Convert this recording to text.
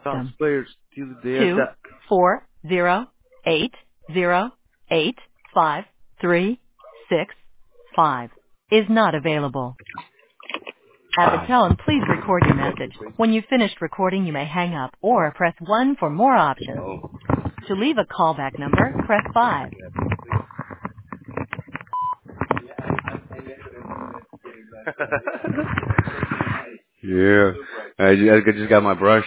Os system. players estilo Two DSA. 408085365 is not available. At the tone, please record your message. When you've finished recording, you may hang up or press 1 for more options. To leave a callback number, press 5. Yeah. I just got my brush.